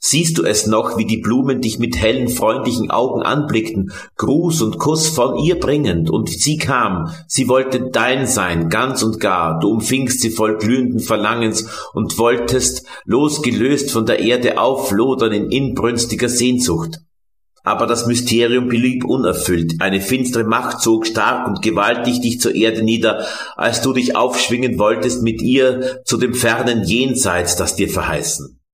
Siehst du es noch, wie die Blumen dich mit hellen, freundlichen Augen anblickten, Gruß und Kuss von ihr bringend, und sie kam, sie wollte dein sein, ganz und gar, du umfingst sie voll glühenden Verlangens und wolltest, losgelöst von der Erde auflodern in inbrünstiger Sehnsucht. Aber das Mysterium blieb unerfüllt, eine finstere Macht zog stark und gewaltig dich zur Erde nieder, als du dich aufschwingen wolltest mit ihr zu dem fernen Jenseits, das dir verheißen.